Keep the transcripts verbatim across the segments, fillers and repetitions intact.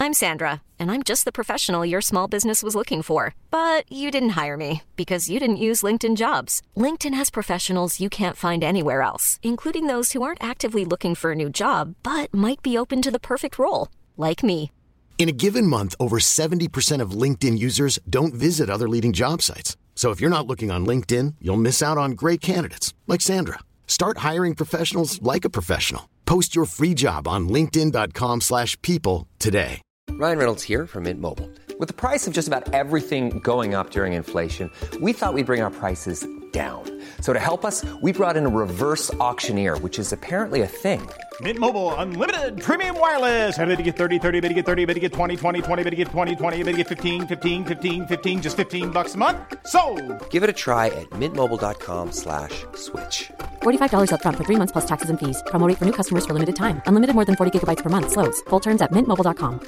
I'm Sandra, and I'm just the professional your small business was looking for. But you didn't hire me because you didn't use LinkedIn Jobs. LinkedIn has professionals you can't find anywhere else, including those who aren't actively looking for a new job, but might be open to the perfect role, like me. In a given month, over seventy percent of LinkedIn users don't visit other leading job sites. So if you're not looking on LinkedIn, you'll miss out on great candidates like Sandra. Start hiring professionals like a professional. Post your free job on linkedin dot com slash people today. Ryan Reynolds here from Mint Mobile. With the price of just about everything going up during inflation, we thought we'd bring our prices down. So to help us, we brought in a reverse auctioneer, which is apparently a thing. Mint Mobile Unlimited Premium Wireless. How to get thirty, thirty, how to get thirty, how to get twenty, twenty, twenty, how to get twenty, twenty, how to get fifteen, fifteen, fifteen, fifteen, just fifteen bucks a month? Sold! Give it a try at mintmobile.com slash switch. forty-five dollars up front for three months plus taxes and fees. Promo rate for new customers for limited time. Unlimited more than forty gigabytes per month. Slows full terms at mint mobile dot com.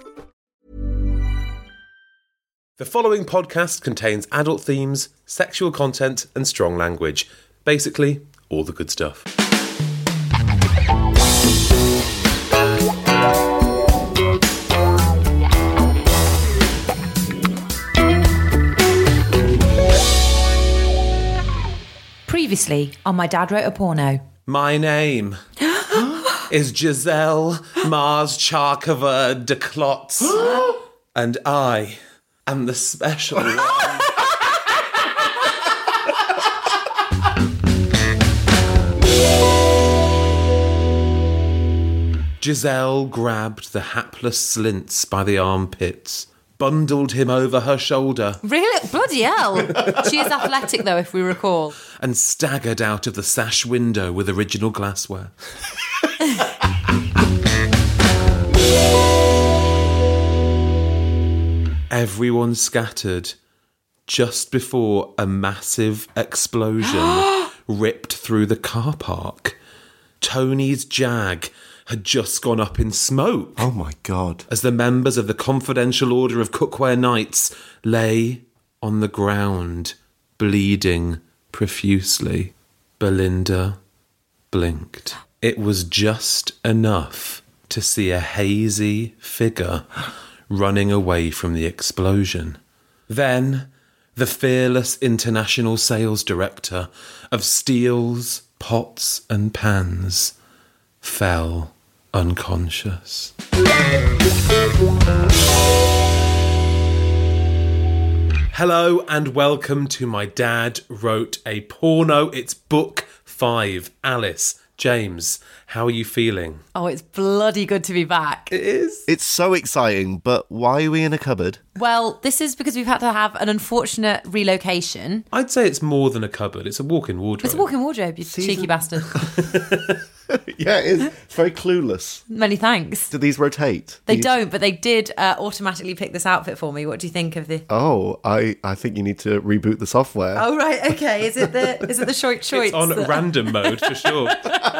The following podcast contains adult themes, sexual content, and strong language. Basically, all the good stuff. Previously on My Dad Wrote a Porno. My name is Giselle Mars Charkova de Klotz, and I am the special one. Giselle grabbed the hapless Slints by the armpits, bundled him over her shoulder. Really? Bloody hell. She is athletic, though, if we recall. And staggered out of the sash window with original glassware. Everyone scattered just before a massive explosion ripped through the car park. Tony's Jag had just gone up in smoke. Oh my God. As the members of the Confidential Order of Cookware Knights lay on the ground, bleeding profusely. Belinda blinked. It was just enough to see a hazy figure running away from the explosion. Then, the fearless international sales director of Steels, Pots and Pans fell unconscious. Hello and welcome to My Dad Wrote a Porno. It's book five. Alice, James, how are you feeling? Oh, it's bloody good to be back. It is. It's so exciting, but why are we in a cupboard? Well, this is because we've had to have an unfortunate relocation. I'd say it's more than a cupboard. It's a walk-in wardrobe. It's a walk-in wardrobe, you Season- cheeky bastard. Yeah, it is. It's very clueless. Many thanks. Do these rotate? They These- don't, but they did uh, automatically pick this outfit for me. What do you think of the... Oh, I, I think you need to reboot the software. Oh, right, okay. Is it the is it the short shorts? It's on that... random mode for sure.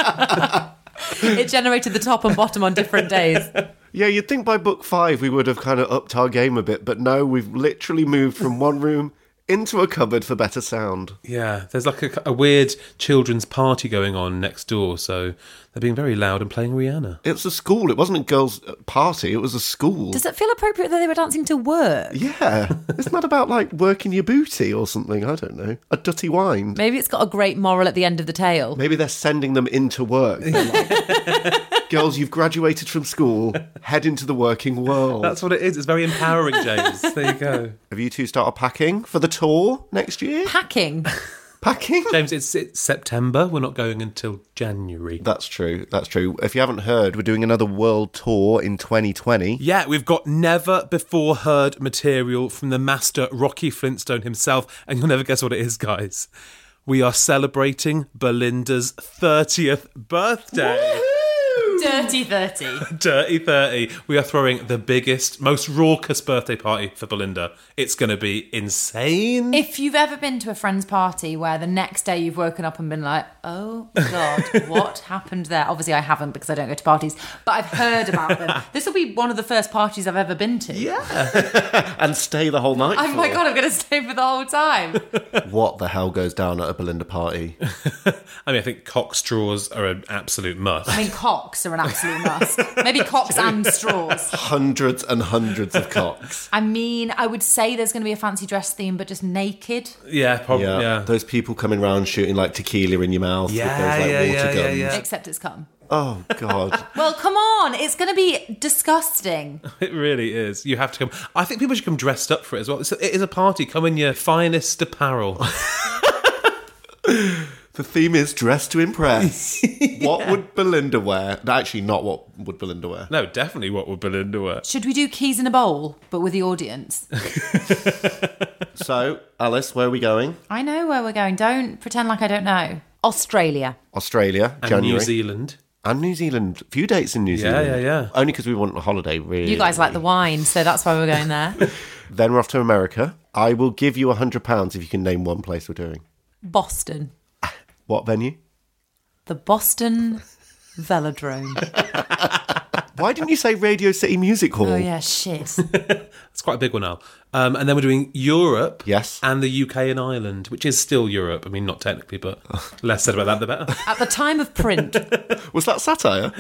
It generated the top and bottom on different days. Yeah, you'd think by book five we would have kind of upped our game a bit, but no, we've literally moved from one room into a cupboard for better sound. Yeah, there's like a, a weird children's party going on next door, so they're being very loud and playing Rihanna. It was a school. It wasn't a girls' party. It was a school. Does it feel appropriate that they were dancing to work? Yeah. Isn't that about, like, working your booty or something? I don't know. A dutty wind. Maybe it's got a great moral at the end of the tale. Maybe they're sending them into work. Like, girls, you've graduated from school. Head into the working world. That's what it is. It's very empowering, James. There you go. Have you two started packing for the tour next year? Packing? Packing? James, it's, it's September. We're not going until January. That's true. That's true. If you haven't heard, we're doing another world tour in twenty twenty. Yeah, we've got never before heard material from the master Rocky Flintstone himself, and you'll never guess what it is, guys. We are celebrating Belinda's thirtieth birthday. Woo-hoo! Dirty thirty. Dirty thirty. We are throwing the biggest, most raucous birthday party for Belinda. It's going to be insane. If you've ever been to a friend's party where the next day you've woken up and been like, oh God, what happened there? Obviously I haven't because I don't go to parties, but I've heard about them. This will be one of the first parties I've ever been to. Yeah. And stay the whole night Oh for. my God, I'm going to stay for the whole time. What the hell goes down at a Belinda party? I mean, I think cock straws are an absolute must. I mean, cocks are an absolute must. Maybe cocks and straws. Hundreds and hundreds of cocks. I mean, I would say there's going to be a fancy dress theme, but just naked. Yeah, probably. Yeah. yeah. Those people coming around shooting like tequila in your mouth Yeah, with those like yeah, water yeah, guns. yeah, yeah. Except it's cum. Oh, God. Well, come on. It's going to be disgusting. It really is. You have to come. I think people should come dressed up for it as well. It's a, it is a party. Come in your finest apparel. The theme is dress to impress. yeah. What would Belinda wear? Actually, not what would Belinda wear. No, definitely what would Belinda wear. Should we do keys in a bowl, but with the audience? So, Alice, where are we going? I know where we're going. Don't pretend like I don't know. Australia. Australia, And January. New Zealand. And New Zealand. A few dates in New Yeah, Zealand. yeah, yeah. Only because we want a holiday, really. You guys like the wine, so that's why we're going there. Then we're off to America. I will give you one hundred pounds if you can name one place we're doing. Boston. What venue? The Boston Velodrome. Why didn't you say Radio City Music Hall? Oh, yeah, shit. It's quite a big one now. Um, and then we're doing Europe. Yes. And the U K and Ireland, which is still Europe. I mean, not technically, but less said about that, the better. At the time of print. Was that satire?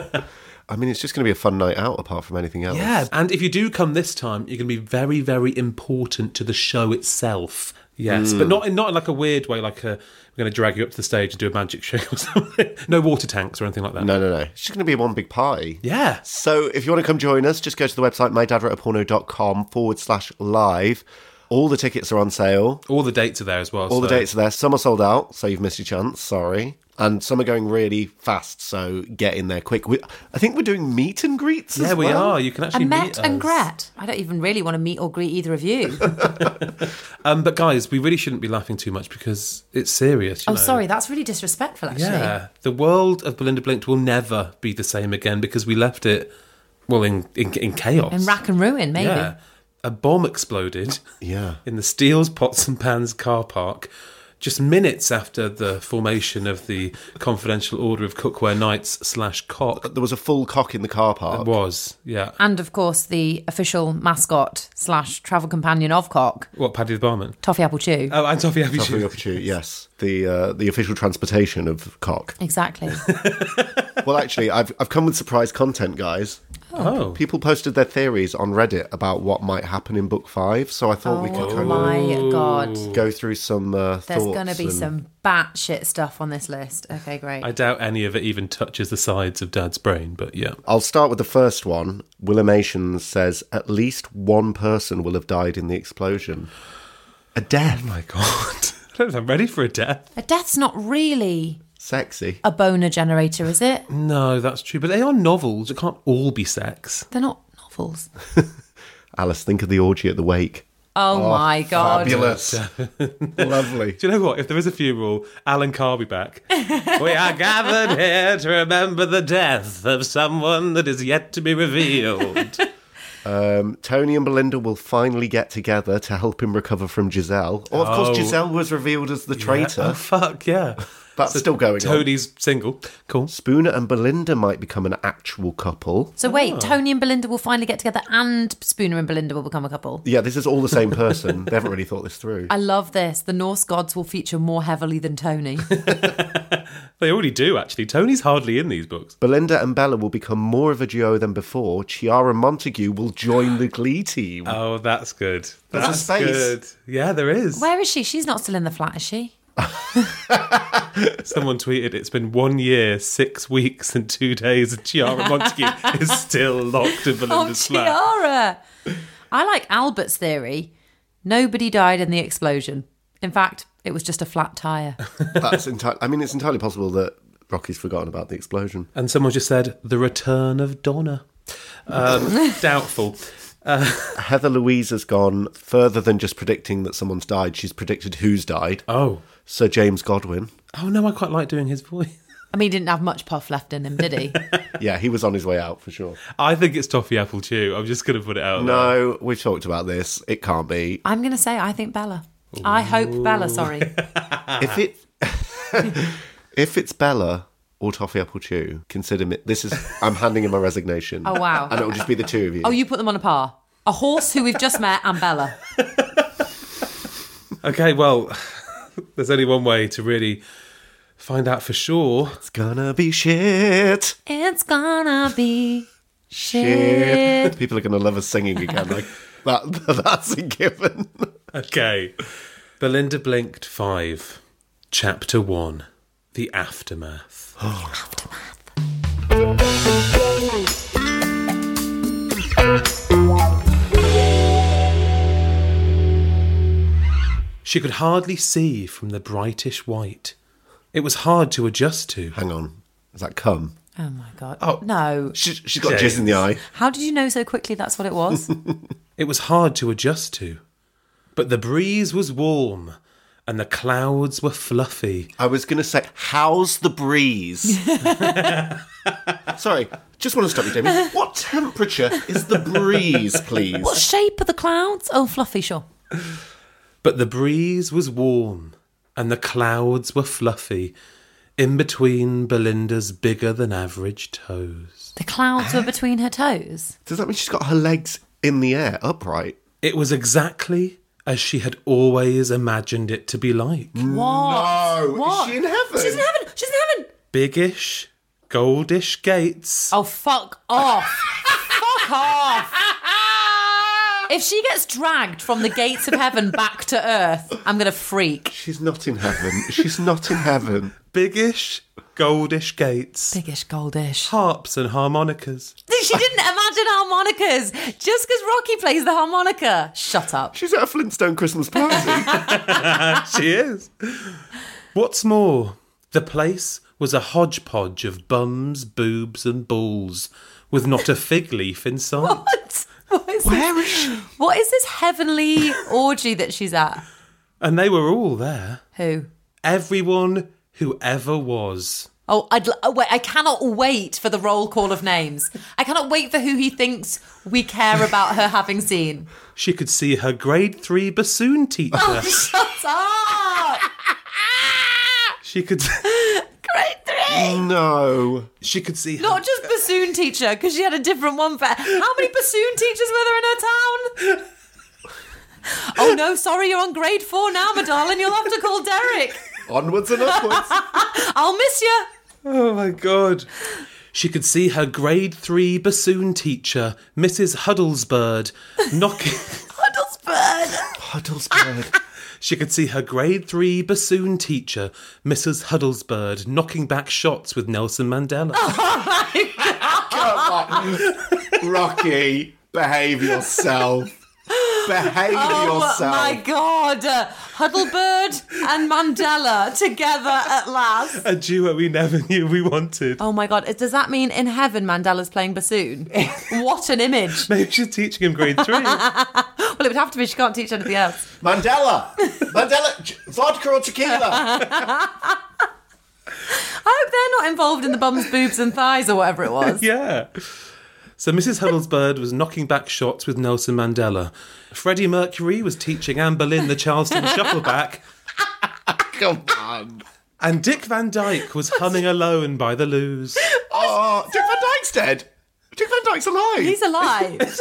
I mean, it's just going to be a fun night out apart from anything else. Yeah. And if you do come this time, you're going to be very, very important to the show itself. Yes, Mm. but not in not in like a weird way, like a, we're going to drag you up to the stage and do a magic trick or something. No water tanks or anything like that. No, no, no. It's just going to be one big party. Yeah. So if you want to come join us, just go to the website mydadwroteaporno.com forward slash live. All the tickets are on sale. All the dates are there as well. All the so- dates are there. Some are sold out, so you've missed your chance. Sorry. And some are going really fast, so get in there quick. We, I think we're doing meet and greets Yeah, as we well. are. You can actually And meet met and us. Gret. I don't even really want to meet or greet either of you. Um, but guys, we really shouldn't be laughing too much because it's serious. You Oh, know? sorry, that's really disrespectful, actually. Yeah, the world of Belinda Blinked will never be the same again because we left it, well, in in, in chaos. In rack and ruin, maybe. Yeah, a bomb exploded. Yeah. In the Steele's Pots and Pans car park, just minutes after the formation of the Confidential Order of Cookware Knights slash Cock. There was a full cock in the car park. It was, yeah. And, of course, the official mascot slash travel companion of Cock, What, Paddy the Barman? Toffee Apple Chew. Oh, and Toffee Happy Toffee Chew. Apple Chew, yes. The uh, the official transportation of cock. Exactly. Well, actually, I've I've come with surprise content, guys. Oh. People posted their theories on Reddit about what might happen in book five, so I thought we could Oh, kind my of God. go through some uh, There's thoughts. going to be and- some batshit stuff on this list. Okay, great. I doubt any of it even touches the sides of Dad's brain, but yeah. I'll start with the first one. Willimations says at least one person will have died in the explosion. A death. Oh my God. I don't know if I'm ready for a death. A death's not really Sexy. a boner generator, is it? No, that's true. But they are novels. It can't all be sex. They're not novels. Alice, think of the orgy at the wake. Oh, my God. Fabulous. Lovely. Do you know what? If there is a funeral, Alan Carr be back. We are gathered here to remember the death of someone that is yet to be revealed. Um, Tony and Belinda will finally get together to help him recover from Giselle. Oh, of course, Oh. Giselle was revealed as the traitor. Yeah. Oh, fuck, yeah. That's So still going on. Tony's single. Cool. Spooner and Belinda might become an actual couple. So wait, Tony and Belinda will finally get together and Spooner and Belinda will become a couple. Yeah, this is all the same person. They haven't really thought this through. I love this. The Norse gods will feature more heavily than Tony. They already do, actually. Tony's hardly in these books. Belinda and Bella will become more of a duo than before. Chiara Montague will join the Glee team. Oh, that's good. There's a That's space. good. Yeah, there is. Where is she? She's not still in the flat, is she? Someone tweeted, it's been one year, six weeks and two days and Chiara Montague is still locked in Oh, Belinda's flat. Chiara! I like Albert's theory. Nobody died in the explosion. In fact, it was just a flat tyre. That's entirely. I mean, it's entirely possible that Rocky's forgotten about the explosion. And someone just said, the return of Donna. Um, doubtful. Heather Louise has gone further than just predicting that someone's died. She's predicted who's died. Oh. Sir James Godwin. Oh, no, I quite like doing his voice. I mean, he didn't have much puff left in him, did he? Yeah, he was on his way out for sure. I think it's Toffee Apple Chew. I'm just going to put it out there. No, we've talked about this. It can't be. I'm going to say I think Bella. I hope Bella, sorry. If it, if it's Bella or Toffee Apple Chew, consider me. This is. I'm handing in my resignation. Oh, wow. And it will just be the two of you. Oh, you put them on a par. A horse who we've just met and Bella. Okay, well, there's only one way to really Find out for sure. It's gonna be shit. It's gonna be shit. Shit. People are gonna love us singing again. Like that. That's a given. Okay. Belinda Blinked five. Chapter one. The Aftermath. She could hardly see from the brightish white. It was hard to adjust to. Hang on. Is that cum? Oh my God. Oh. No. She, she's got James. jizz in the eye. How did you know so quickly that's what it was? It was hard to adjust to. But the breeze was warm and the clouds were fluffy. I was going to say, how's the breeze? Sorry, just want to stop you, Jamie. What temperature is the breeze, please? What shape are the clouds? Oh, fluffy, sure. But the breeze was warm and the clouds were fluffy in between Belinda's bigger-than-average toes. The clouds were between her toes. Does that mean she's got her legs in the air, upright? It was exactly as she had always imagined it to be like. What? No. What? Is she in heaven? She's in heaven. She's in heaven. Biggish, goldish gates. Oh, fuck off. Fuck off. If she gets dragged from the gates of heaven back to earth, I'm going to freak. She's not in heaven. She's not in heaven. Biggish, goldish gates. Biggish, goldish. Harps and harmonicas. She didn't imagine harmonicas just because Rocky plays the harmonica. Shut up. She's at a Flintstone Christmas party. She is. What's more, the place was a hodgepodge of bums, boobs and balls, with not a fig leaf in sight. What? What is Where this? is she? What is this heavenly orgy that she's at? And they were all there. Who? Everyone who ever was. Oh, I'd, oh, wait, I cannot wait for the roll call of names. I cannot wait for who he thinks we care about her having seen. She could see her grade three bassoon teacher. Shut up! She could Grade three! No. she could see her Not just bassoon teacher, because she had a different one for... How many bassoon teachers were there in her town? Oh no, sorry, you're on grade four now, my darling. You'll have to call Derek. Onwards and upwards. I'll miss you. Oh my God. She could see her grade three bassoon teacher, Missus Huddlesbird, knocking... Huddlesbird. Huddlesbird. She could see her grade three bassoon teacher, Missus Huddlesbird, knocking back shots with Nelson Mandela. Rocky, behave yourself. Behave Oh yourself. my God. Uh, Huddlebird and Mandela together at last. A duo we never knew we wanted. Oh my God. Does that mean in heaven Mandela's playing bassoon? What an image. Maybe she's teaching him grade three. Well, it would have to be. She can't teach anything else. Mandela. Mandela. j- Vodka or tequila? I hope they're not involved in the bums, boobs and thighs or whatever it was. Yeah. So Missus Huddlesbird was knocking back shots with Nelson Mandela. Freddie Mercury was teaching Anne Boleyn the Charleston Shuffleback. Come on. And Dick Van Dyke was humming alone by the loos. Oh, Dick Van Dyke's dead. Dick Van Dyke's alive. He's alive.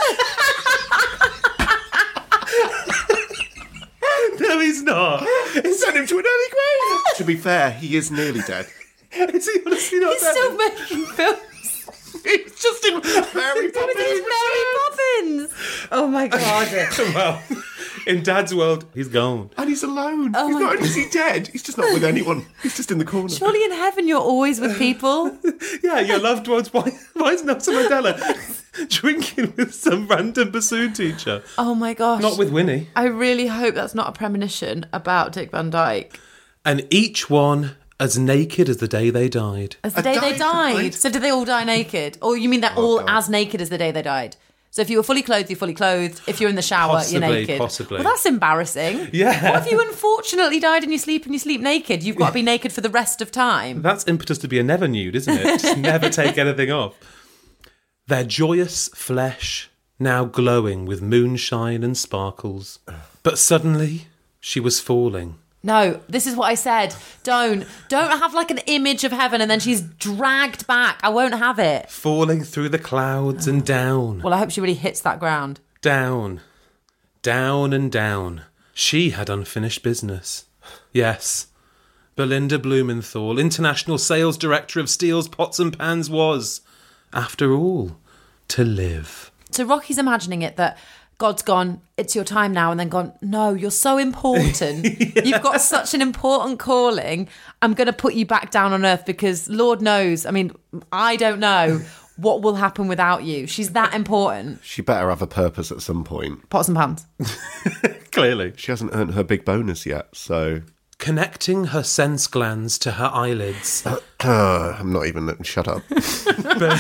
No, he's not. It's sent him to an early grave. To be fair, he is nearly dead. Is he honestly not He's dead? still making films. He's just in Mary He's Mary Poppins. Poppins. Oh my God. Well, in Dad's world, he's gone. And he's alone. Oh he's my not only is he dead, he's just not with anyone. He's just in the corner. Surely in heaven you're always with people. Yeah, your loved ones. Why, why is Nelson Mandela drinking with some random bassoon teacher? Oh my gosh. Not with Winnie. I really hope that's not a premonition about Dick Van Dyke. And each one as naked as the day they died. As the A day they died died. died? So did they all die naked? Or you mean they're all God. as naked as the day they died? So if you were fully clothed, you're fully clothed. If you're in the shower, Possibly, you're naked. possibly. Well, that's embarrassing. Yeah. What if you unfortunately died in your sleep and you sleep naked? You've got to be naked for the rest of time. That's impetus to be a never nude, isn't it? Just never take anything off. Their joyous flesh now glowing with moonshine and sparkles. But suddenly, she was falling. No, this is what I said. Don't. Don't have like an image of heaven and then she's dragged back. I won't have it. Falling through the clouds and down. Well, I hope she really hits that ground. Down. Down and down. She had unfinished business. Yes. Belinda Blumenthal, International Sales Director of Steele's Pots and Pans, was, after all, to live. So Rocky's imagining it that God's gone, it's your time now, and then gone, no, you're so important. Yeah. You've got such an important calling. I'm going to put you back down on earth because Lord knows, I mean, I don't know what will happen without you. She's that important. She better have a purpose at some point. Pots and pans. Clearly. She hasn't earned her big bonus yet, so... Connecting her sense glands to her eyelids. Uh, uh, I'm not even... Shut up. Be-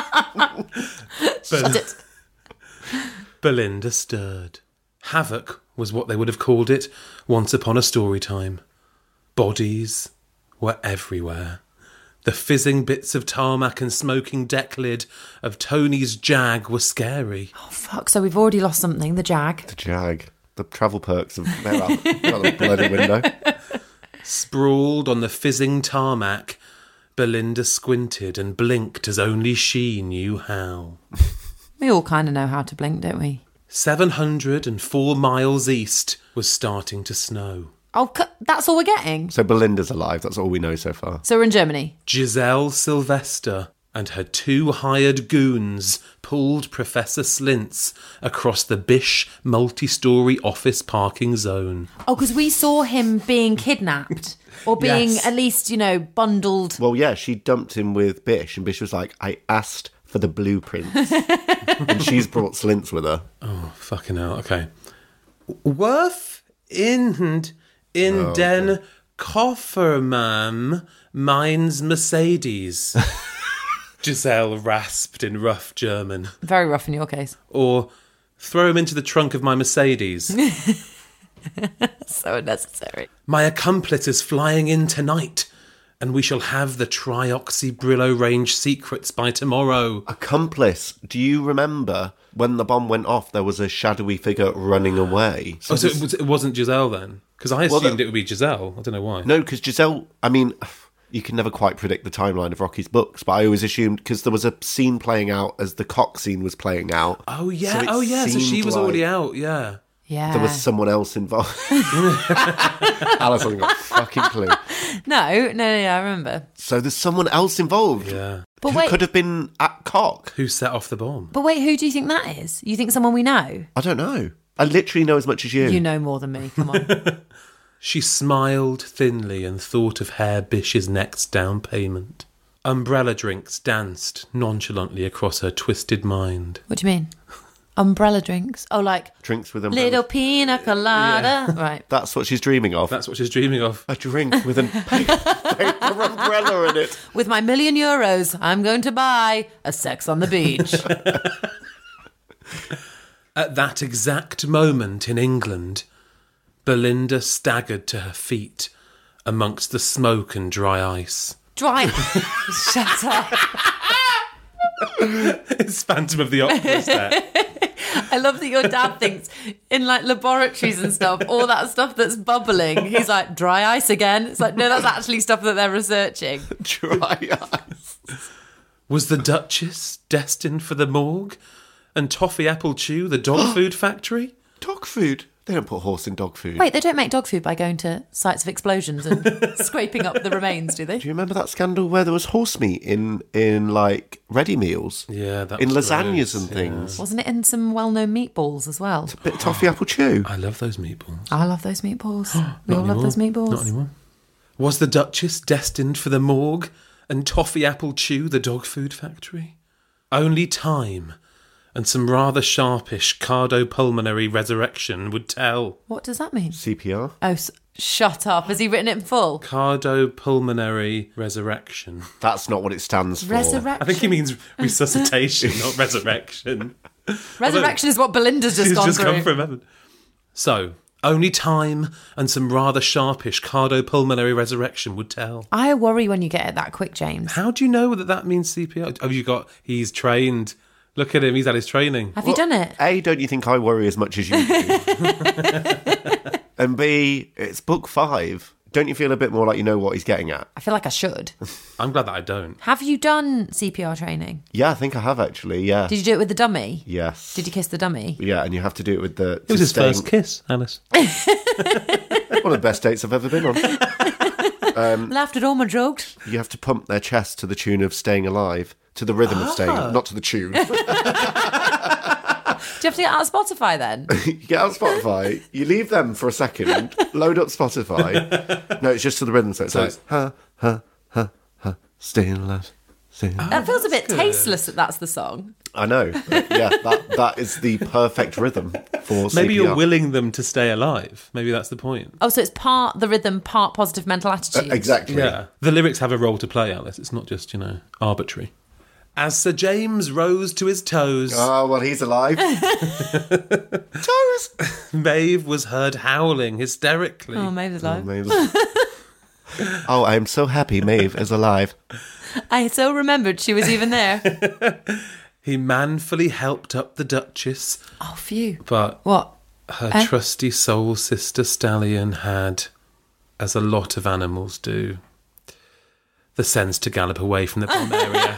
Shut it. Belinda stirred. Havoc was what they would have called it once upon a story time. Bodies were everywhere. The fizzing bits of tarmac and smoking deck lid of Tony's Jag were scary. Oh, fuck. So we've already lost something, the Jag. The Jag. The travel perks of they're out, out the bloody window. Sprawled on the fizzing tarmac, Belinda squinted and blinked as only she knew how. We all kind of know how to blink, don't we? seven hundred four miles east was starting to snow. Oh, that's all we're getting? So Belinda's alive, that's all we know so far. So we're in Germany? Giselle Sylvester and her two hired goons pulled Professor Slintz across the Bish multi-storey office parking zone. Oh, because we saw him being kidnapped. Or being Yes. at least, you know, bundled. Well, yeah, she dumped him with Bish, and Bish was like, I asked for the blueprints. And she's brought Slintz with her. Oh, fucking hell. Okay. Worth in in Oh, den okay. Koffermann meins Mercedes. Giselle rasped in rough German. Very rough in your case. Or throw him into the trunk of my Mercedes. So unnecessary. My accomplice is flying in tonight, and we shall have the Trioxy Brillo range secrets by tomorrow. Accomplice. Do you remember when the bomb went off, there was a shadowy figure running away? So, oh, so this- it, was, it wasn't Giselle then? Because I Well, assumed the- it would be Giselle. I don't know why. No, because Giselle, I mean, you can never quite predict the timeline of Rocky's books, but I always assumed, because there was a scene playing out as the cock scene was playing out. Oh, yeah. So it oh, yeah. So she seemed was already like out. Yeah. Yeah. There was someone else involved. Alice hasn't got a fucking clue. No, no, no, yeah, I remember. So there's someone else involved. Yeah. But who wait. could have been at cock. Who set off the bomb? But wait, who do you think that is? You think someone we know? I don't know. I literally know as much as you. You know more than me, come on. She smiled thinly and thought of Herr Bish's next down payment. Umbrella drinks danced nonchalantly across her twisted mind. What do you mean? Umbrella drinks? Oh, like Drinks with umbrella. little pina colada. Right. That's what she's dreaming of. That's what she's dreaming of. A drink with a paper, paper umbrella in it. With my million euros, I'm going to buy a sex on the beach. At that exact moment in England, Belinda staggered to her feet amongst the smoke and dry ice. Dry. Shut up. It's Phantom of the Opera there. I love that your dad thinks in like laboratories and stuff, all that stuff that's bubbling. He's like, dry ice again. It's like, no, that's actually stuff that they're researching. Dry ice. Was the Duchess destined for the morgue? And Toffee Apple Chew, the dog food factory? Dog food. They don't put horse in dog food. Wait, they don't make dog food by going to sites of explosions and scraping up the remains, do they? Do you remember that scandal where there was horse meat in, in like, ready meals? Yeah, that In was lasagnas gross, and yeah. things. Wasn't it in some well-known meatballs as well? Bit of toffee apple chew. I love those meatballs. I love those meatballs. We all Not love those anymore. meatballs. Not anymore. Was the Duchess destined for the morgue and Toffee Apple Chew, the dog food factory? Only time and some rather sharpish cardiopulmonary resurrection would tell. What does that mean? C P R. Oh, s- shut up. Has he written it in full? Cardiopulmonary resurrection. That's not what it stands for. Resurrection. I think he means resuscitation, not resurrection. Resurrection is what Belinda's just He's gone just through. come from heaven. So, only time and some rather sharpish cardiopulmonary resurrection would tell. I worry when you get it that quick, James. How do you know that that means C P R? Have you got, he's trained. Look at him, he's had his training. Have you done it? A, don't you think I worry as much as you do? And B, it's book five. Don't you feel a bit more like you know what he's getting at? I feel like I should. I'm glad that I don't. Have you done C P R training? Yeah, I think I have actually, yeah. Did you do it with the dummy? Yes. Did you kiss the dummy? Yeah, and you have to do it with the... It was his staying- first kiss, Alice. One of the best dates I've ever been on. Laughed at all my jokes. You have to pump their chest to the tune of Staying Alive, to the rhythm of Staying, not to the tune. Do you have to get out of Spotify then? You get out of Spotify, you leave them for a second, load up Spotify. No, it's just to the rhythm, so it says, ha, ha, ha, ha, Staying Alive, Staying Alive. That feels a bit tasteless that that's the song. I know. But yeah, that that is the perfect rhythm for C P R. Maybe you're willing them to stay alive. Maybe that's the point. Oh, so it's part the rhythm, part positive mental attitude. Uh, exactly. Yeah. The lyrics have a role to play, Alice. It's not just, you know, arbitrary. As Sir James rose to his toes... Oh, well, he's alive. Toes! Maeve was heard howling hysterically. Oh, Maeve's alive. Oh, Maeve's- oh, I am so happy Maeve is alive. I so remembered she was even there. He manfully helped up the Duchess, Oh, phew. but What? her Eh? trusty soul sister Stallion had, as a lot of animals do, the sense to gallop away from the bomb area.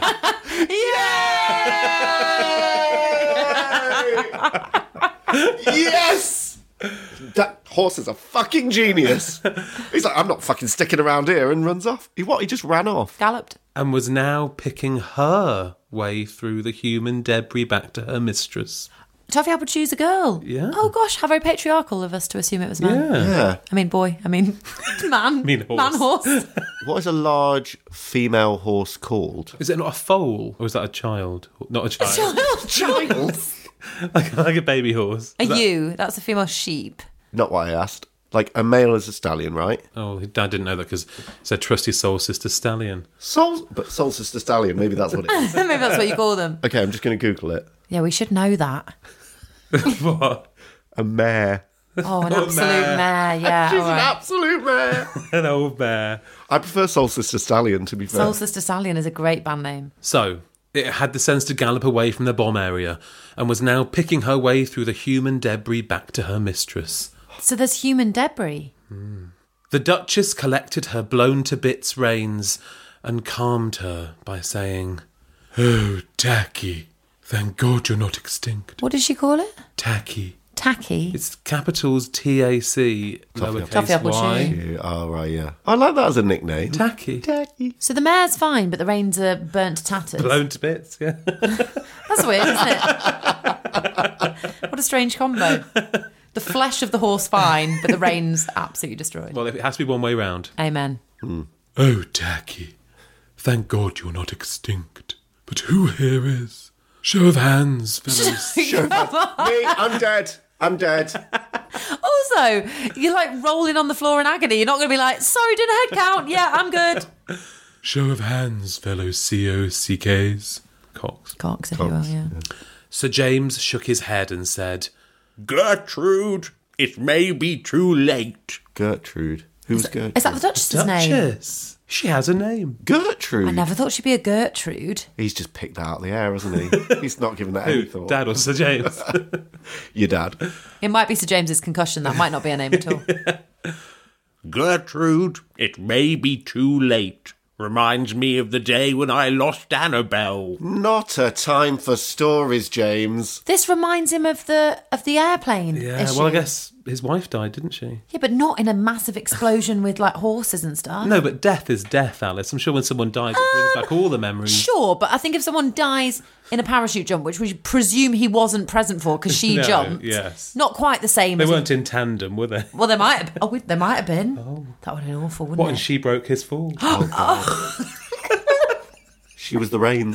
Yes! That horse is a fucking genius. He's like, I'm not fucking sticking around here, and runs off. He what? He just ran off. Galloped. And was now picking her way through the human debris back to her mistress. Toffee Apple choose a girl. Yeah. Oh gosh, how very patriarchal of us to assume it was man. Yeah. Yeah. I mean boy. I mean man. mean horse. Man horse. What is a large female horse called? Is it not a foal, or is that a child? Not a child. Child. like, like a baby horse. A Is that- ewe. That's a female sheep. Not what I asked. Like, a male is a stallion, right? Oh, Dad didn't know that because it said trusty soul sister Stallion. Soul, but Soul Sister Stallion, maybe that's what it is. Maybe that's what you call them. Okay, I'm just going to Google it. Yeah, we should know that. What? A mare. Oh, an Oh, absolute mare. mare. Yeah. She's all an right. absolute mare. An old bear. I prefer Soul Sister Stallion, to be fair. Soul Sister Stallion is a great band name. So, it had the sense to gallop away from the bomb area and was now picking her way through the human debris back to her mistress. So there's human debris. The Duchess collected her blown-to-bits reins and calmed her by saying, "Oh, Tacky, thank God you're not extinct. What did she call it? Tacky. Tacky. It's capitals T A C, Toffee Toffee apple lowercase y. shoe. Yeah, oh, right, yeah. I like that as a nickname. Tacky. Tacky. So the mare's fine, but the reins are burnt to tatters. Blown to bits, yeah. That's weird, isn't it? What a strange combo. The flesh of the horse fine, but the reins absolutely destroyed. Well, it has to be one way round. Amen. Oh, Tacky, thank God you're not extinct. But who here is? Show of hands, fellows. Me, I'm dead. I'm dead. Also, you're like rolling on the floor in agony. You're not going to be like, sorry, did a head count. Yeah, I'm good. Show of hands, fellow C O C Ks. Cox. Cox, if you will, yeah. Sir James shook his head and said, Gertrude, it may be too late. Gertrude. Who's Gertrude? Is that the Duchess's name? Duchess. She has a name. Gertrude. I never thought she'd be a Gertrude. He's just picked that out of the air, hasn't he? He's not given that any thought. Dad or Sir James? Your dad. It might be Sir James's concussion. That might not be a name at all. Gertrude, it may be too late. Reminds me of the day when I lost Annabelle. Not a time for stories, James. This reminds him of the of the airplane Yeah, issue. well, I guess his wife died, didn't she? Yeah, but not in a massive explosion with like horses and stuff. No, but death is death, Alice. I'm sure when someone dies, it brings back all the memories. Sure, but I think if someone dies in a parachute jump, which we presume he wasn't present for because she No, jumped, yes. not quite the same. They as weren't in tandem, were they? Well, they might have. Oh, they might have been. Oh. That would have been awful, wouldn't What, it? and she broke his fall? She was the reins.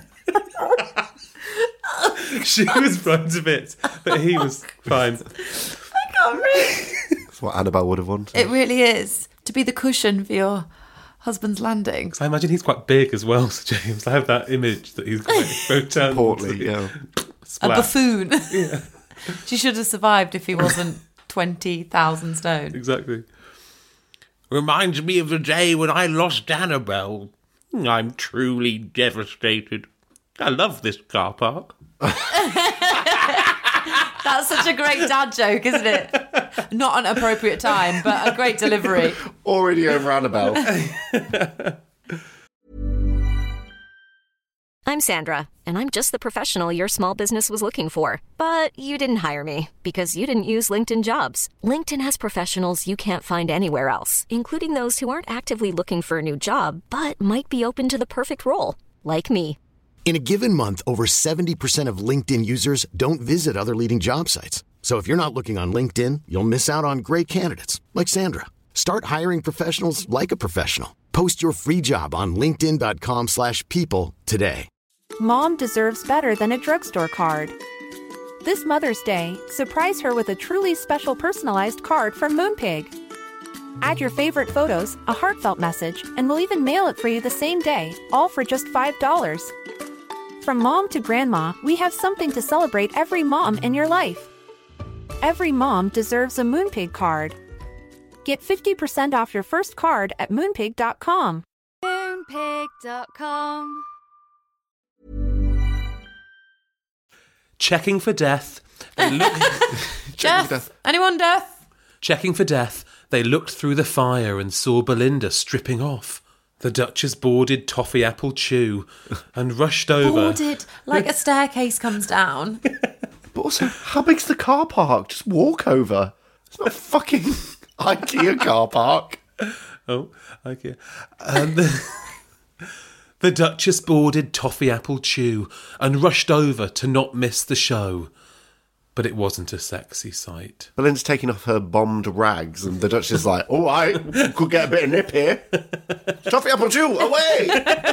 She was blown to bits, but he was fine. I can't read. That's what Annabelle would have wanted. It really is to be the cushion for your husband's landing. So I imagine he's quite big as well, Sir James. I have that image that he's quite rotund. Portly, yeah. A Splat. buffoon. Yeah. She should have survived if he wasn't twenty thousand stone. Exactly. Reminds me of the day when I lost Annabelle. I'm truly devastated. I love this car park. That's such a great dad joke, isn't it? Not an appropriate time, but a great delivery. Already over Annabelle. I'm Sandra, and I'm just the professional your small business was looking for. But you didn't hire me because you didn't use LinkedIn Jobs. LinkedIn has professionals you can't find anywhere else, including those who aren't actively looking for a new job, but might be open to the perfect role, like me. In a given month, over seventy percent of LinkedIn users don't visit other leading job sites. So if you're not looking on LinkedIn, you'll miss out on great candidates like Sandra. Start hiring professionals like a professional. Post your free job on linkedin.com slash people today. Mom deserves better than a drugstore card. This Mother's Day, surprise her with a truly special personalized card from Moonpig. Add your favorite photos, a heartfelt message, and we'll even mail it for you the same day, all for just five dollars. From mom to grandma, we have something to celebrate every mom in your life. Every mom deserves a Moonpig card. Get fifty percent off your first card at moonpig dot com. moonpig dot com. Checking for death. They look- Death. death. Anyone death? Checking for death, they looked through the fire and saw Belinda stripping off. The Duchess boarded Toffee Apple Chew and rushed over. Boarded like a staircase comes down. But also, how big's the car park? Just walk over. It's not a fucking IKEA car park. Oh, okay. Um, the, the Duchess boarded Toffee Apple Chew and rushed over to not miss the show. But it wasn't a sexy sight. Belinda's taking off her bombed rags, and the Duchess is like, "Oh, I could get a bit of nip here. Toffee Apple Chew, away!"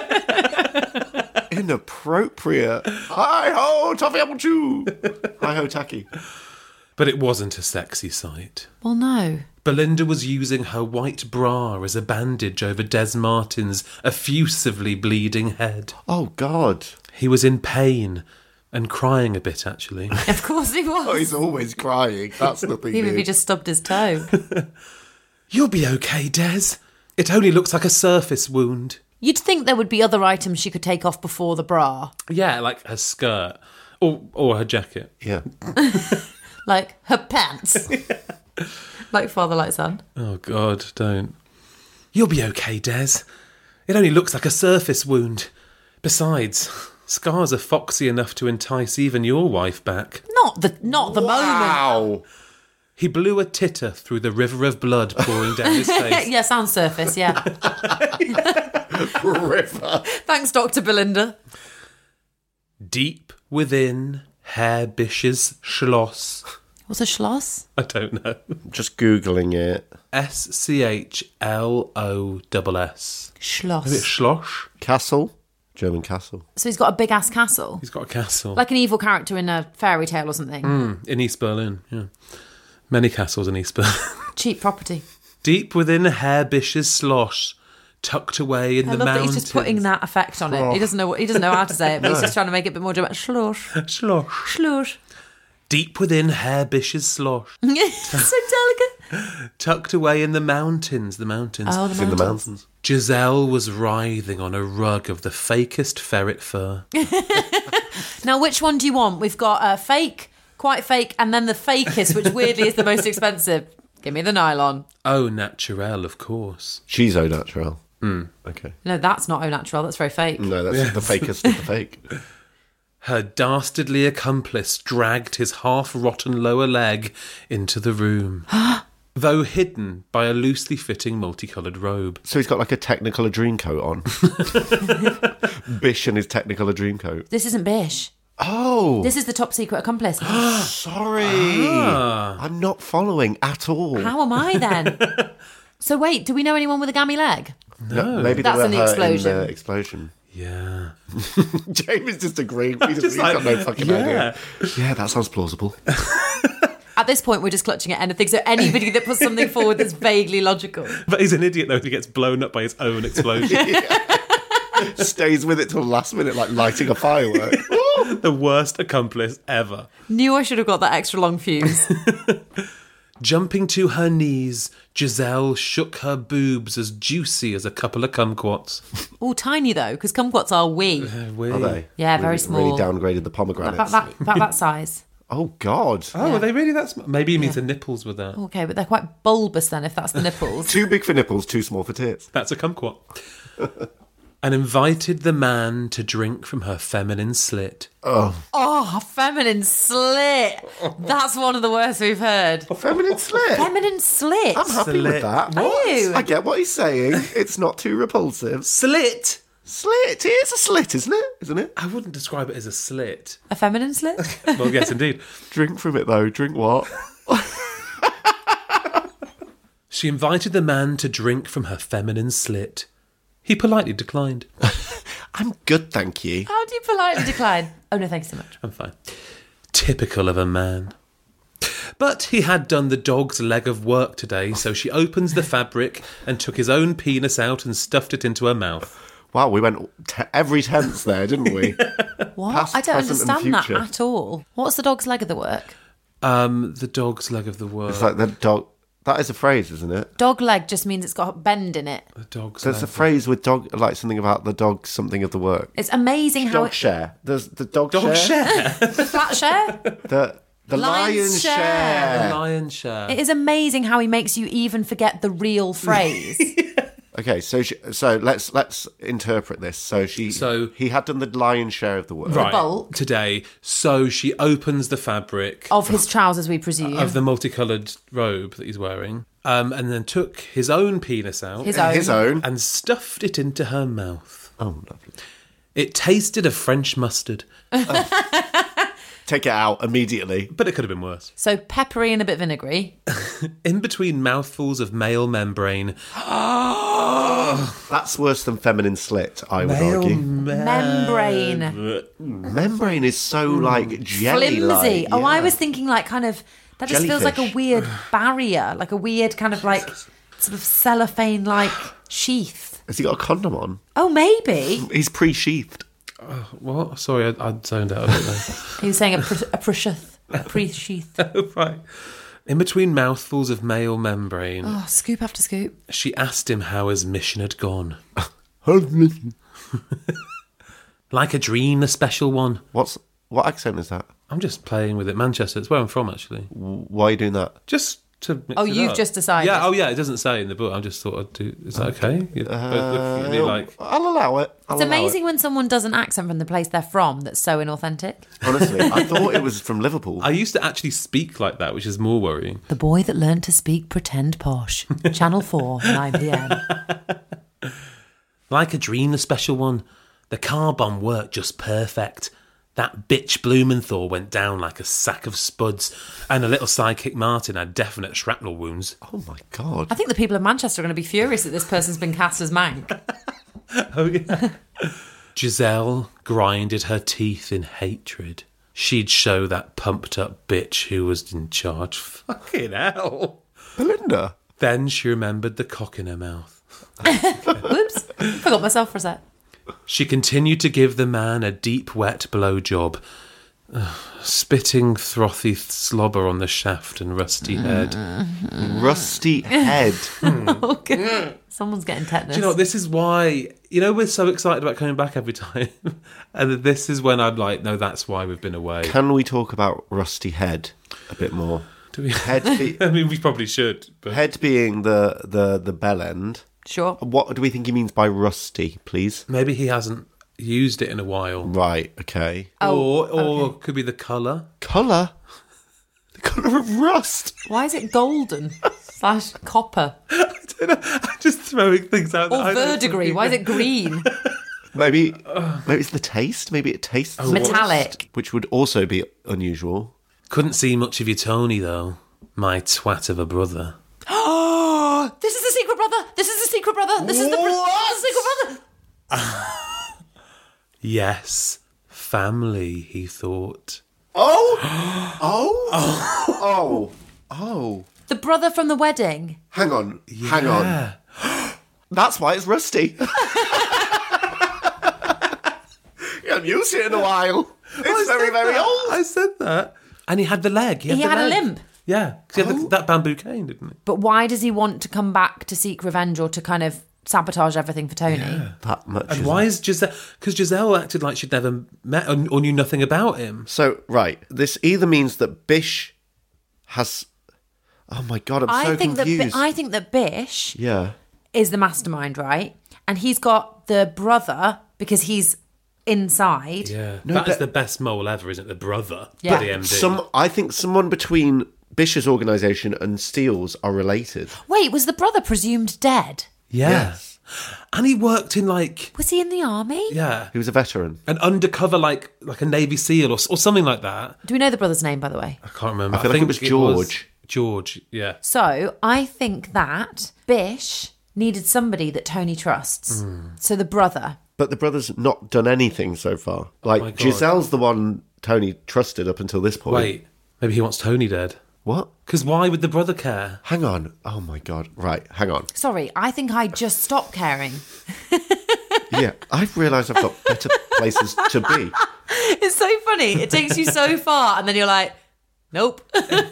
Inappropriate. Hi ho, Toffee Apple Chew. Hi ho, tacky. But it wasn't a sexy sight. Well, no. Belinda was using her white bra as a bandage over Des Martin's effusively bleeding head. Oh God. He was in pain and crying a bit, actually. Of course he was. Oh, he's always crying. That's the thing. Even if dude. he just stubbed his toe. You'll be okay, Des. It only looks like a surface wound. You'd think there would be other items she could take off before the bra. Yeah, like her skirt. Or, or her jacket. Yeah. Like her pants. Like Father Like Son. Oh, God, don't. You'll be okay, Des. It only looks like a surface wound. Besides, scars are foxy enough to entice even your wife back. Not the not the moment. Wow. He blew a titter through the river of blood pouring down his face. Yeah, sound surface, yeah. River. Thanks, Doctor Belinda. Deep within Herr Bisch's Schloss. What's a Schloss? I don't know. Just Googling it. S C H L O S S. Schloss. Is it Schloss? Castle. German castle. So he's got a big-ass castle? He's got a castle. Like an evil character in a fairy tale or something? Mm, in East Berlin, yeah. Many castles in East Berlin. Cheap property. Deep within Herr Bisch's Schloss, tucked away in I the love mountains. that he's just putting that effect on it. He doesn't know what, he doesn't know how to say it, but he's just trying to make it a bit more dramatic. Schloss. Schloss. Schloss. Deep within Herr Bisch's Schloss, So delicate. tucked away in the mountains, the mountains. Oh, the It's in the mountains. mountains. Giselle was writhing on a rug of the fakest ferret fur. Now, which one do you want? We've got uh, fake, quite fake, and then the fakest, which weirdly is the most expensive. Give me the nylon. Au naturel, of course. She's au naturel. Mm. Okay. No, that's not au natural. That's very fake. No, that's the fakest of the fake. Her dastardly accomplice dragged his half-rotten lower leg into the room, though hidden by a loosely fitting multicoloured robe. So he's got like a Technicolor Dreamcoat on. Bish and his Technicolor Dreamcoat. This isn't Bish. Oh, This is the top secret accomplice. sorry. Ah. I'm not following at all. How am I then? So wait, do we know anyone with a gammy leg? No, maybe That's they were in the hurt explosion. In the explosion. Yeah. Jamie's just agreeing. He just, just he's like, got no fucking yeah. idea. Yeah, that sounds plausible. At this point, we're just clutching at anything. So anybody that puts something forward that's vaguely logical. But he's an idiot, though, if he gets blown up by his own explosion. Stays with it till the last minute, like lighting a firework. The worst accomplice ever. Knew I should have got that extra long fuse. Jumping to her knees, Giselle shook her boobs as juicy as a couple of kumquats. Oh, tiny though, because kumquats are wee. Wee. Are they? Yeah, very really, small. Really downgraded the pomegranates. About that, about that size. Oh, God. Oh, Yeah. are they really that small? Maybe he means Yeah. the nipples were that. Okay, but they're quite bulbous then, if that's the nipples. Too big for nipples, too small for tits. That's a kumquat. and invited the man to drink from her feminine slit. Oh. Oh, feminine slit. That's one of the worst we've heard. A feminine slit? Feminine slit. I'm happy Slit. with that. Are you? I get what he's saying. It's not too repulsive. Slit! Slit. It is a slit, isn't it? Isn't it? I wouldn't describe it as a slit. A feminine slit? Well, yes, indeed. Drink from it, though. Drink what? She invited the man to drink from her feminine slit. He politely declined. I'm good, thank you. How do you politely decline? Oh, no, thanks so much. I'm fine. Typical of a man. But he had done the dog's leg of work today, so she opens the fabric and took his own penis out and stuffed it into her mouth. Wow, we went te- every tense there, didn't we? What? Past, I don't present and understand that future. at all. What's the dog's leg of the work? Um, the dog's leg of the work. It's like the dog... That is a phrase, isn't it? Dog leg just means it's got a bend in it. The dog's There's leg. a phrase with dog, like something about the dog, something of the work. It's amazing how Dog it... share. There's the dog, Dog share. share. The flat share? The the Lion's lion's share. share. The lion's share. It is amazing how he makes you even forget the real phrase. Okay, so she, so let's let's interpret this. So she So- he had done the lion's share of the work. Right, bulk. today. So she opens the fabric Of his trousers, we presume. of the multicoloured robe that he's wearing, um, and then took his own penis out His own. His own. and stuffed it into her mouth. Oh, lovely. It tasted of French mustard, Take it out immediately. but it could have been worse. So peppery and a bit vinegary. In between mouthfuls of male membrane, That's worse than feminine slit, I would argue. Membrane. Membrane is so like jelly Flimsy. Oh, I was thinking like kind of... That just feels like a Jellyfish. weird barrier. Like a weird kind of like... Sort of cellophane-like sheath. Has he got a condom on? Oh, maybe. He's pre-sheathed. what? Sorry, I, I zoned out. I don't know. He was saying a, pr- a pre-sheath. A pre-sheath. Right. In between mouthfuls of male membrane, Oh, scoop after scoop. she asked him how his mission had gone. Like a dream, a special one. What's what accent is that? I'm just playing with it. Manchester, it's where I'm from, actually. Why are you doing that? Just to mix Oh, it you've up. just decided. Yeah, oh yeah, it doesn't say in the book. I just thought I'd do... Is that okay? You're both looking at me like... I'll allow it. I'll It's allow amazing it. when someone does an accent from the place they're from that's so inauthentic. Honestly, I thought it was from Liverpool. I used to actually speak like that, which is more worrying. The boy that learned to speak pretend posh. Channel four, nine p.m. Like a dream, a special one. The car bomb worked just perfect. That bitch Blumenthal went down like a sack of spuds, and a little sidekick Martin had definite shrapnel wounds. Oh my god. I think the people of Manchester are going to be furious that this person's been cast as Mank. Oh, yeah. Giselle grinded her teeth in hatred. She'd show that pumped up bitch who was in charge. Fucking hell. Belinda. Then she remembered the cock in her mouth. Whoops. Forgot myself for a sec. She continued to give the man a deep, wet blowjob, uh, spitting frothy slobber on the shaft and rusty head. Rusty head. Okay. Someone's getting tetanus. Do you know what, this is why, you know, we're so excited about coming back every time. And this is when I'm like, no, that's why we've been away. Can we talk about rusty head a bit more? Do we? Head, be- I mean, we probably should. But head being the, the, the bell end. Sure. What do we think he means by rusty, please? maybe he hasn't used it in a while. Right, okay. or or Oh, okay. could be the colour. Colour? The colour of rust. Why is it golden slash copper? I don't know. I'm just throwing things out. Or that I don't verdigris? fucking Why is know. it green? Maybe maybe it's the taste. Maybe it tastes Oh, Metallic. which would also be unusual. Couldn't see much of your Tony, though. My twat of a brother. Oh, this is the secret brother. This is the secret brother. This is the, br- this is the secret brother. Yes, family, he thought. Oh! Oh! Oh! Oh! The brother from the wedding. Hang on. Hang on. Yeah. That's why it's rusty. You haven't used it in a while. It's very, very that. old. I said that. And he had the leg. He had, He the had a leg. limp. Yeah, 'cause he had the, that bamboo cane, didn't he? But why does he want to come back to seek revenge or to kind of sabotage everything for Tony? That much. And is- why is Giselle... Because Giselle acted like she'd never met or, or knew nothing about him. So, right. This either means that Bish has... Oh my God, I'm I so think confused. that Bi- I think that Bish Yeah. is the mastermind, right? And he's got got the brother because he's inside. Yeah, No, that is but- the best mole ever, isn't it? The brother, Yeah. the M D. Some, I think someone between Bish's organisation and Steele's are related. Wait, was the brother presumed dead? yeah. Yes. And he worked in like, Was he in the army? yeah, He was a veteran. an undercover like like a Navy SEAL or, or something like that. Do we know the brother's name, by the way? I can't remember. I feel like it was George. George, yeah. So I think that Bish needed somebody that Tony trusts. Hmm. So the brother. But the brother's not done anything so far. Like, my God. Giselle's the one Tony trusted up until this point. Wait, maybe he wants Tony dead. What? Because why would the brother care? Hang on. Oh, my God. Right, hang on. Sorry, I think I just stopped caring. Yeah, I've realised I've got better places to be. It's so funny. It takes you so far, and then you're like, nope.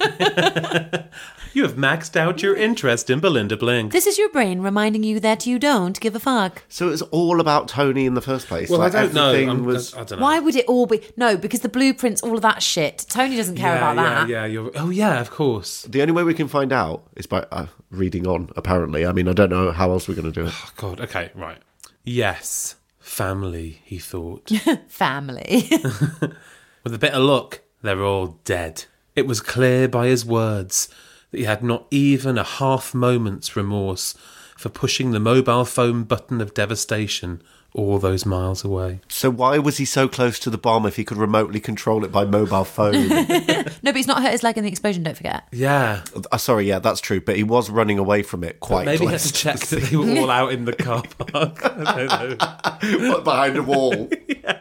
You have maxed out your interest in Belinda Blink. This is your brain reminding you that you don't give a fuck. So it was all about Tony in the first place. Well, like, I don't know. everything I'm- Was... I don't know. Why would it all be? No, because the blueprints, all of that shit. Tony doesn't care yeah, about yeah, that. Yeah, you're. Oh, yeah, of course. The only way we can find out is by uh, reading on, apparently. I mean, I don't know how else we're going to do it. Oh, God. Okay, right. Yes, family. He thought. Family. With a bit of luck, they're all dead. It was clear by his words that he had not even a half moment's remorse for pushing the mobile phone button of devastation all those miles away. So why was he so close to the bomb if he could remotely control it by mobile phone? No, but he's not hurt his leg in the explosion, don't forget. Yeah. uh, sorry, yeah, that's true. But he was running away from it quite Maybe he had close. to check that they were all out in the car park. I don't know. What, behind a wall.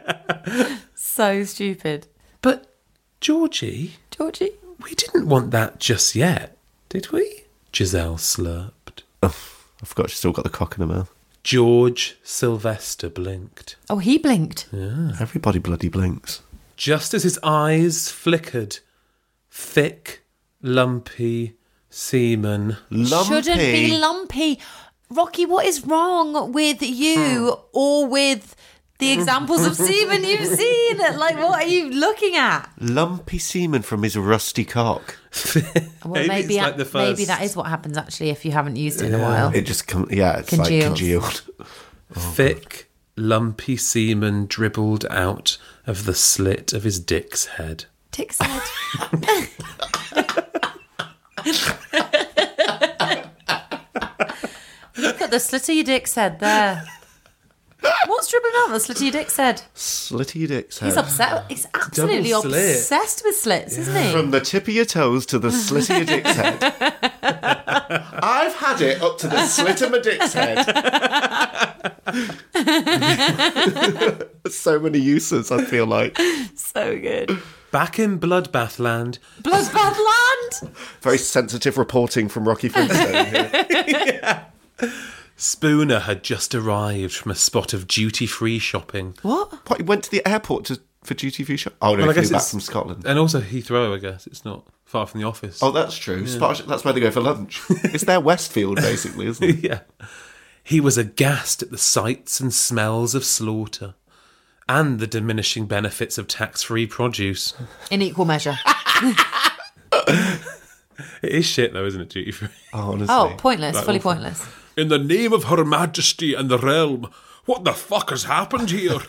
So stupid. But, Georgie, Georgie? we didn't want that just yet, did we? Giselle slurped. Oh, I forgot she's still got the cock in her mouth. George Sylvester blinked. Oh, he blinked. Everybody bloody blinks. Just as his eyes flickered, thick, lumpy semen. Lumpy. Shouldn't be lumpy. Rocky, what is wrong with you or with the examples of semen you've seen? Like, what are you looking at? Lumpy semen from his rusty cock. Well, Maybe maybe, it's like the maybe first- that is what happens, actually, if you haven't used it in a while. It just comes, yeah, it's Congealed. like congealed. Thick, lumpy semen dribbled out of the slit of his dick's head. Dick said. Look at the slit of your dick's head there. What's dribbling out the slit of your dick's head? Slit of your dick's head. He's upset. He's absolutely Double slit. obsessed with slits, isn't he? From the tip of your toes to the slit of your dick's head. I've had it up to the slit of my dick's head. So many uses, I feel like. So good. Back in Bloodbath Land, Bloodbath Land. Very sensitive reporting from Rocky Flintstone here. Spooner had just arrived from a spot of duty-free shopping. What? What, he went to the airport to, for duty-free shop? Oh, no, Well, I he flew guess back it's- from Scotland. And also Heathrow, I guess. It's not far from the office. Oh, that's true. Sparsh- that's where they go for lunch. It's their Westfield, basically, isn't it? Yeah. He was aghast at the sights and smells of slaughter and the diminishing benefits of tax-free produce. In equal measure. It is shit, though, isn't it, duty-free? Oh, honestly. Oh, pointless. Like Fully awful. pointless. In the name of Her Majesty and the realm, what the fuck has happened here?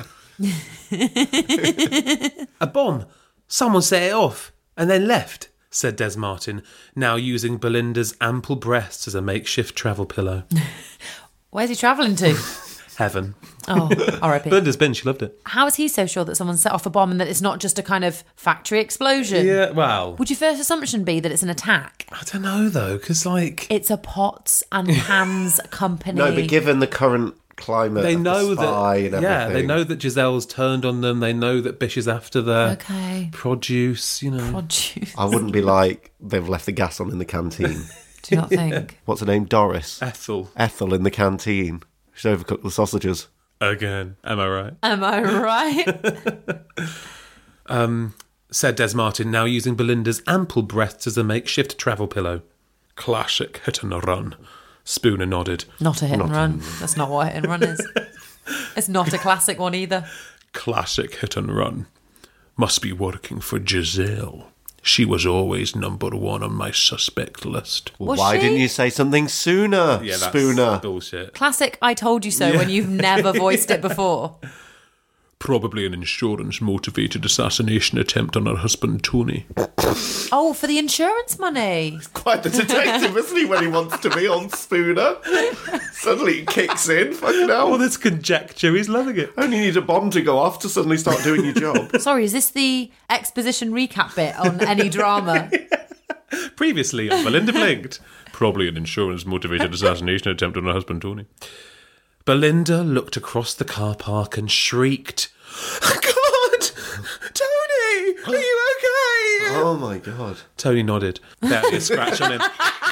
A bomb. Someone set it off and then left, said Des Martin, now using Belinda's ample breasts as a makeshift travel pillow. Where's he travelling to? Heaven. Oh, R I P. Belinda's been, she loved it. How is he so sure that someone set off a bomb and that it's not just a kind of factory explosion? Yeah, well, Would your first assumption be that it's an attack? I don't know, though, because, like, It's a pots and pans company. No, but given the current climate they of know the spy and that, yeah, everything. they know that Giselle's turned on them. They know that Bish is after their Okay. produce, you know. Produce. I wouldn't be like, they've left the gas on in the canteen. Do you not think? What's her name? Doris. Ethel. Ethel in the canteen. She's overcooked the sausages. Again, am I right? Am I right? Um, said Des Martin, now using Belinda's ample breasts as a makeshift travel pillow. Classic hit and run. Spooner nodded. Not a hit and run. That's not what a hit and run is. It's not a classic one either. Classic hit and run. Must be working for Giselle. She was always number one on my suspect list. Well, Was why she? didn't you say something sooner, Yeah, that's Spooner? bullshit. Classic I told you so when you've never voiced it before. Probably an insurance-motivated assassination attempt on her husband, Tony. Oh, for the insurance money. Quite the detective, isn't he, when he wants to be on Spooner? Suddenly it kicks in. Fucking hell. All this conjecture, he's loving it. Only need a bomb to go off to suddenly start doing your job. Sorry, is this the exposition recap bit on any drama? Previously on Belinda Blinked. Probably an insurance-motivated assassination attempt on her husband, Tony. Belinda looked across the car park and shrieked, God! Tony! Are you okay? Oh my god. Tony nodded. Barely a scratch on him.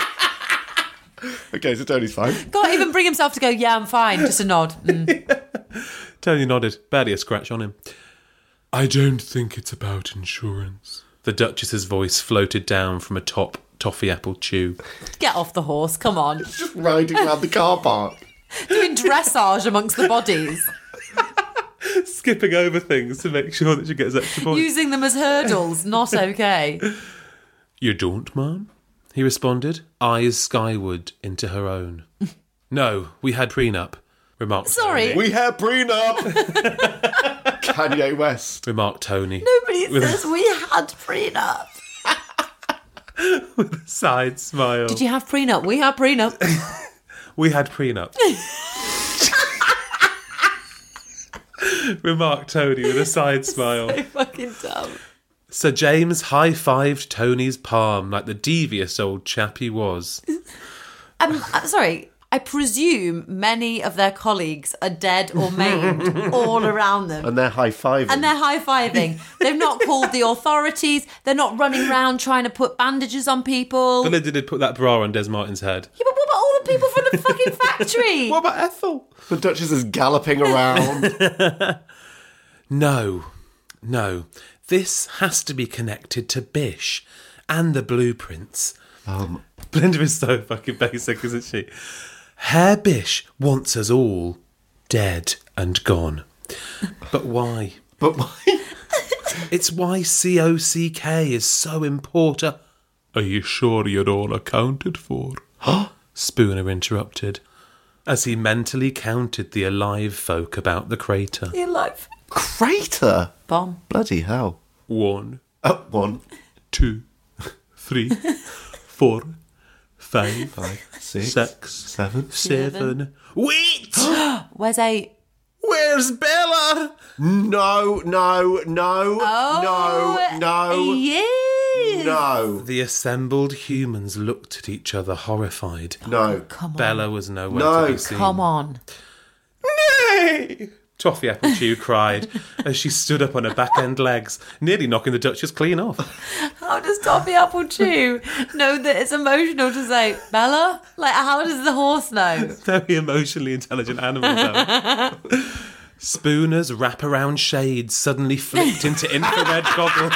Okay, so Tony's fine. Can't even bring himself to go, yeah, I'm fine. Just a nod. Mm. Tony nodded. Barely a scratch on him. I don't think it's about insurance. The Duchess's voice floated down from atop toffee apple chew. Get off the horse, come on. Just riding around the car park. Doing dressage amongst the bodies. Skipping over things to make sure that she gets extra points. Using them as hurdles, not okay. You don't, ma'am? He responded, eyes skyward into her own. No, we had prenup, remarked Sorry. Tony. We had prenup. Kanye West. Remarked Tony. Nobody With a- says we had prenup. With a side smile. Did you have prenup? We had prenup. We had prenup. Remarked Tony with a side smile. So fucking dumb. Sir James high-fived Tony's palm like the devious old chap he was. Um, uh, sorry, I presume many of their colleagues are dead or maimed all around them. And they're high-fiving. And they're high-fiving. They've not called the authorities. They're not running around trying to put bandages on people. Belinda did put that bra on Des Martin's head. Yeah, but what about all the people from the fucking factory? What about Ethel? The Duchess is galloping around. No, no. This has to be connected to Bish and the blueprints. Um, Belinda is so fucking basic, isn't she? Herr Bish wants us all dead and gone. But why? but why? It's why C O C K is so important. Are you sure you're all accounted for? Spooner interrupted, as he mentally counted the alive folk about the crater. Your life. Crater? Bomb. Bloody hell. One, Oh, one, two, three, four, five, five, six, six, seven. seven. Wait! Where's eight? Where's Bella? No, no, no, Oh, no, no, yes. no, The assembled humans looked at each other horrified. no. Come on. Bella was nowhere No, to be seen. Come on. Nay! Toffee Apple Chew cried as she stood up on her back end legs, nearly knocking the Duchess clean off. How does Toffee Apple Chew know that it's emotional to say, Bella? Like, how does the horse know? Very emotionally intelligent animal, though. Spooner's wraparound shades suddenly flicked into infrared goggles.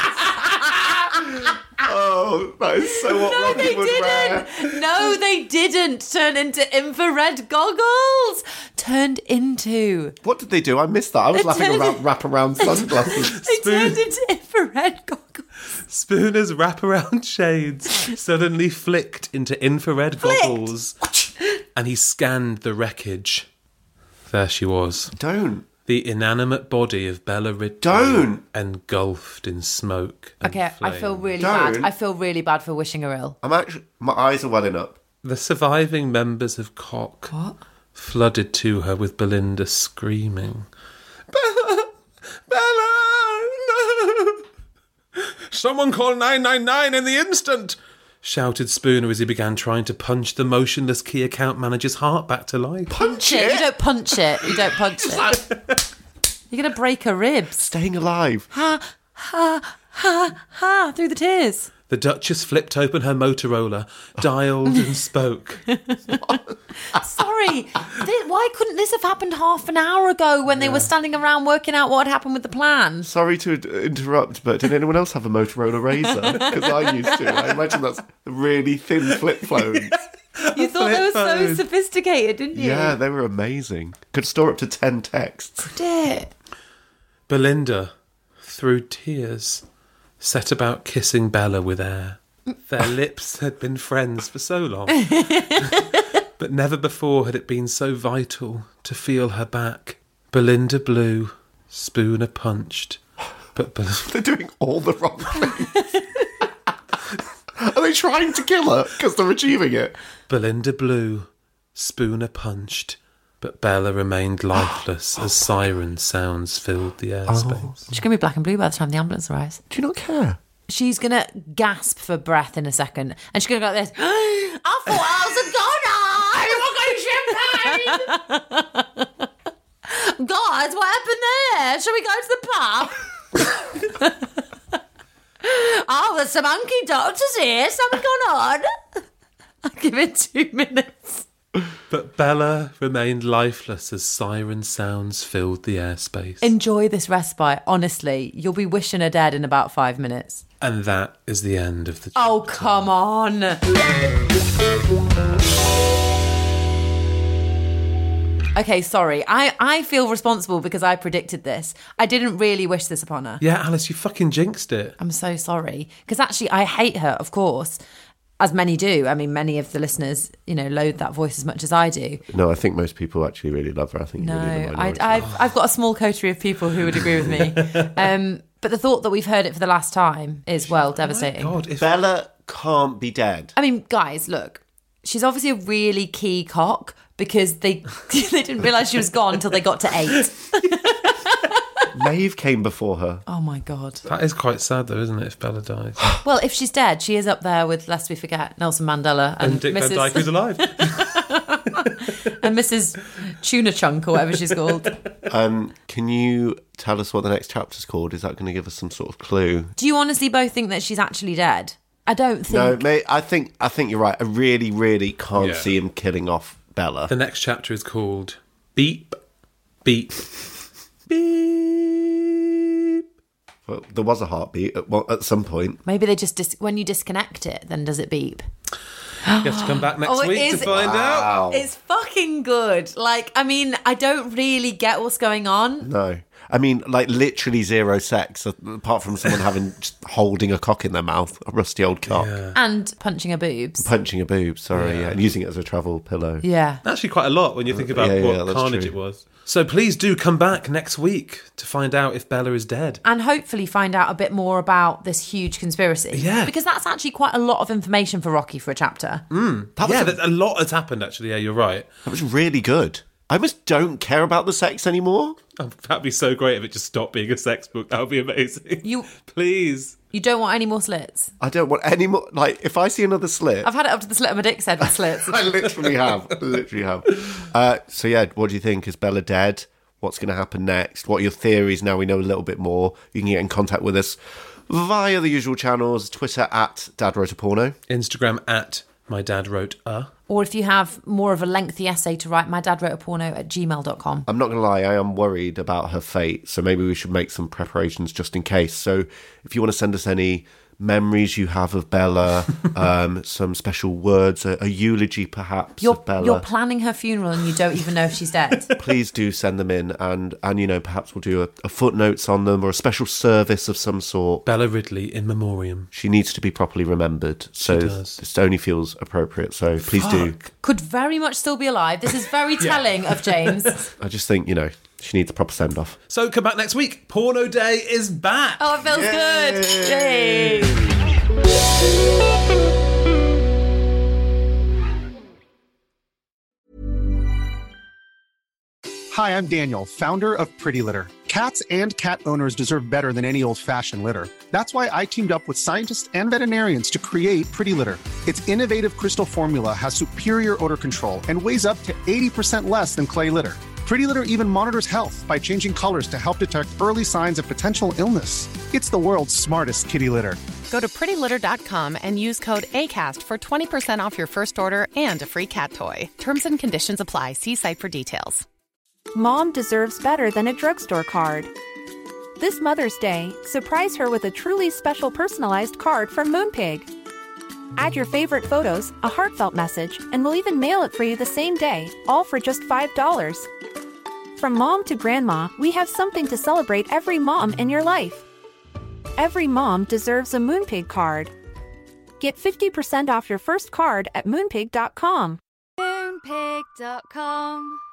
Oh, that is so what No, Rocky they would wear. didn't. No, they didn't turn into infrared goggles. Turned into. What did they do? I missed that. I was They laughing turned- around wrap-around sunglasses. They Spoon- turned into infrared goggles. Spooner's wraparound shades suddenly flicked into infrared goggles, and he scanned the wreckage. There she was. Don't. The inanimate body of Bella Ridgway Don't. engulfed in smoke and Okay, I feel flame. really Don't. bad. I feel really bad for wishing her ill. I'm actually... My eyes are welling up. The surviving members of Cock What? flooded to her with Belinda screaming, Bella! Bella! No! Someone call nine nine nine in the instant! Shouted Spooner as he began trying to punch the motionless key account manager's heart back to life. Punch You it! don't punch it. You don't punch it. You're going to break her ribs. Staying alive. Ha, ha, ha, ha, through the tears. The Duchess flipped open her Motorola, dialed and spoke. Sorry, Th- why couldn't this have happened half an hour ago when they were standing around working out what had happened with the plan? Sorry to d- interrupt, but did anyone else have a Motorola Razr? Because I used to. I imagine that's really thin flip phones. You thought they were so phone. sophisticated, didn't you? Yeah, they were amazing. Could store up to ten texts. Did. Belinda, through tears, set about kissing Bella with air. Their lips had been friends for so long. But never before had it been so vital to feel her back. Belinda blew, Spooner punched. But Bel- They're doing all the wrong things. Are they trying to kill her because they're achieving it? Belinda blew, Spooner punched. But Bella remained lifeless as siren sounds filled the airspace. Oh. She's going to be black and blue by the time the ambulance arrives. Do you not care? She's going to gasp for breath in a second. And she's going to go like this. I thought I was a goner. Everyone got champagne. Guys, what happened there? Shall we go to the pub? Oh, there's some hunky doctors here. Something going on. I'll give it two minutes. But Bella remained lifeless as siren sounds filled the airspace. Enjoy this respite. Honestly, you'll be wishing her dead in about five minutes. And that is the end of the chapter. Oh, come on. Okay, sorry. I, I feel responsible because I predicted this. I didn't really wish this upon her. Yeah, Alice, you fucking jinxed it. I'm so sorry. Because actually, I hate her, of course. As many do. I mean, many of the listeners, you know, loathe that voice as much as I do. No, I think most people actually really love her. I think No, you're really the I, minority. I've, I've got a small coterie of people who would agree with me. Um, but the thought that we've heard it for the last time is, well, devastating. God, if Bella can't be dead. I mean, guys, look, she's obviously a really key cock because they they didn't realise she was gone until they got to eight. Maeve came before her. Oh, my God. That is quite sad, though, isn't it, if Bella dies? Well, if she's dead, she is up there with, lest we forget, Nelson Mandela and, And Dick Missus Van Dyke, who's alive. and Missus Tuna Chunk, or whatever she's called. Um, can you tell us what the next chapter's called? Is that going to give us some sort of clue? Do you honestly both think that she's actually dead? I don't think... No, mate, I think I think you're right. I really, really can't Yeah. see him killing off Bella. The next chapter is called Beep, Beep, Beep. Well, there was a heartbeat at, well, at some point. Maybe they just... Dis- when you disconnect it, then does it beep? You have to come back next Oh, it week is- to find out. It's fucking good. Like, I mean, I don't really get what's going on. No. I mean, like, literally zero sex, apart from someone having just holding a cock in their mouth, a rusty old cock. Yeah. And punching her boobs. Punching a boob, sorry, Yeah. yeah. and using it as a travel pillow. Yeah. Actually, quite a lot when you think about Yeah, yeah, what that's carnage true. it was. So please do come back next week to find out if Bella is dead. And hopefully find out a bit more about this huge conspiracy. Yeah. Because that's actually quite a lot of information for Rocky for a chapter. That was yeah, a- that- a lot has happened, actually. Yeah, you're right. That was really good. I almost don't care about the sex anymore. Oh, that'd be so great if it just stopped being a sex book. That would be amazing. You Please. you don't want any more slits? I don't want any more. Like, if I see another slit, I've had it up to the slit of my dick's head with slits. I literally have. I literally have. Uh, so, yeah, what do you think? Is Bella dead? What's going to happen next? What are your theories now we know a little bit more? You can get in contact with us via the usual channels. Twitter at Dad Wrote a Porno. Instagram at My Dad Wrote a. Or if you have more of a lengthy essay to write, my dad wrote a porno at gmail dot com. I'm not going to lie, I am worried about her fate, so maybe we should make some preparations just in case. So if you want to send us any memories you have of Bella, um, some special words, a, a eulogy perhaps You're, of Bella, you're planning her funeral and you don't even know if she's dead. please do send them in, and, and you know, perhaps we'll do a, a footnotes on them or a special service of some sort. Bella Ridley in memoriam. She needs to be properly remembered, so does. this only feels appropriate, so please do. Could very much still be alive. This is very telling of James. I just think, you know, she needs a proper send-off. So come back next week. Porno Day is back. Oh, it feels good. Yay. Hi, I'm Daniel, founder of Pretty Litter. Cats and cat owners deserve better than any old-fashioned litter. That's why I teamed up with scientists and veterinarians to create Pretty Litter. Its innovative crystal formula has superior odor control and weighs up to eighty percent less than clay litter. Pretty Litter even monitors health by changing colors to help detect early signs of potential illness. It's the world's smartest kitty litter. Go to pretty litter dot com and use code ACAST for twenty percent off your first order and a free cat toy. Terms and conditions apply. See site for details. Mom deserves better than a drugstore card. This Mother's Day, surprise her with a truly special personalized card from Moonpig. Add your favorite photos, a heartfelt message, and we'll even mail it for you the same day, all for just five dollars. From mom to grandma, we have something to celebrate every mom in your life. Every mom deserves a Moonpig card. Get fifty percent off your first card at moonpig dot com. Moonpig dot com